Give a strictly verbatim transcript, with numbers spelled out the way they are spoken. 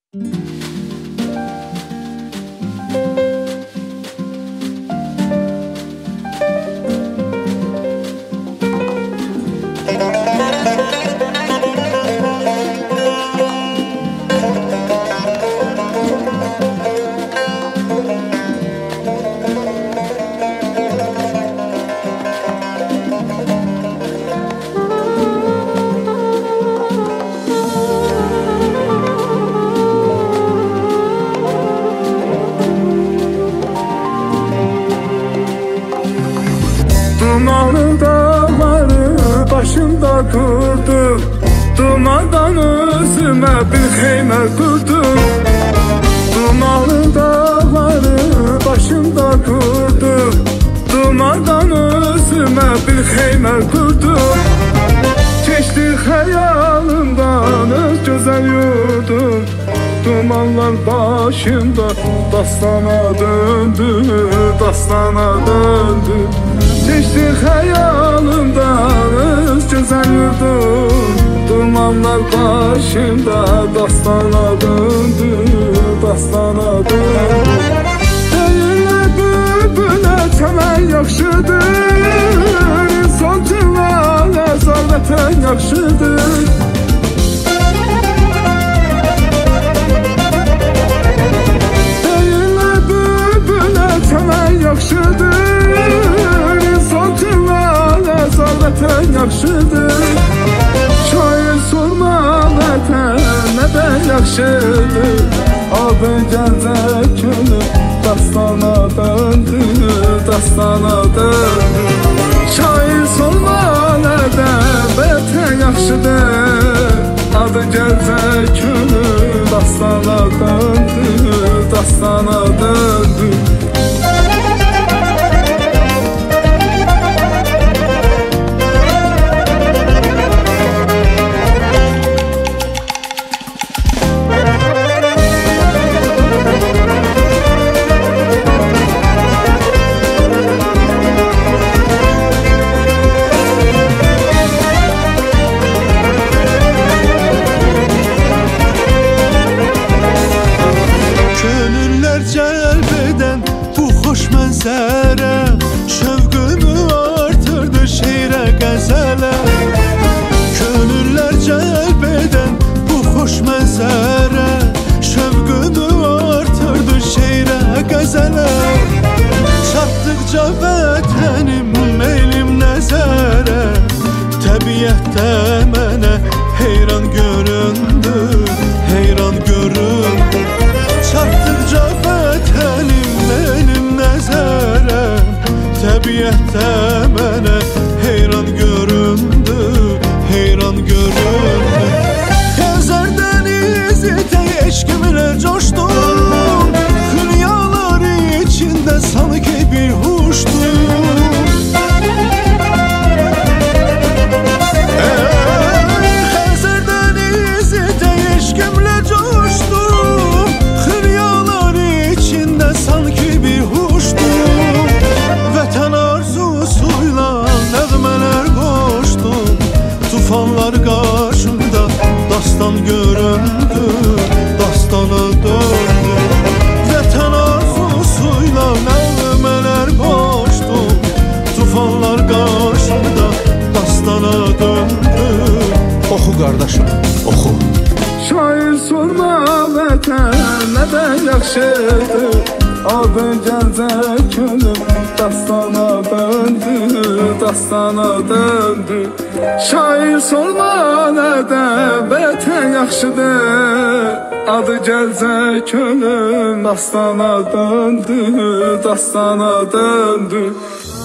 Dumanlı dağları başımda kurdum, dumandan özüme bir xeymə kurdum. Dumanlı dağları başımda kurdum, dumandan özüme bir xeymə kurdum. Keçdi xəyalımdan öz gözəl yurdum, dumanlar başımda dastana döndü, dastana döndü. Geçti xəyalımdan öz gözəl yurdum, dumanlar başımda dastana döndü, dastana döndü. Deyirlər bülbülə çəmən yaxşıdır, insan cıvana zalvətən yaxşıdır. Deyirlər bülbülə çəmən yaxşıdır, vətən yaxşıdır. Şair sorma vətən nədən yaxşıdır. Adı gəncə könül dastana döndü, dastana döndü. Şair sorma nədən vətən yaxşıdır. Adı gəncə könül dastana döndü, dastana döndü. Şövqümü artırdı şeirə qəzələ. Könüllər cəlb edən bu xoş mənzərə, şövqümü artırdı şeirə qəzələ. Çatdıqca vətənim meylim nəzərə, təbiətdə mənə heyran göründü, heyran göründü. Çatdıqca vətənim meylim nəzərə, təbiətdə mənə heyran göründü, heyran göründü. Xəzər dənizi tək eşqimlə coşdum, xülyalar içində sanki bir huşdum. Xəzər dənizi tək eşqimlə coşdum, xülyalar içində sanki bir huşdum. Vətən arzusuyla nəğmələr qoşdum, tufanlar qarşımda dastan göründü, dastana döndü. Vətən arzusuyla nəğmələr qoşdum, tufanlar qarşımda dastana döndü. Oxu qardaşım, oxu. Şair sorma vətən nədən yaxşıdır. Adı gəncə könül dastana döndü, dastana döndü. Şair sorma nədən vətən yaxşıdır. Adı gəncə könül dastana döndü, dastana döndü.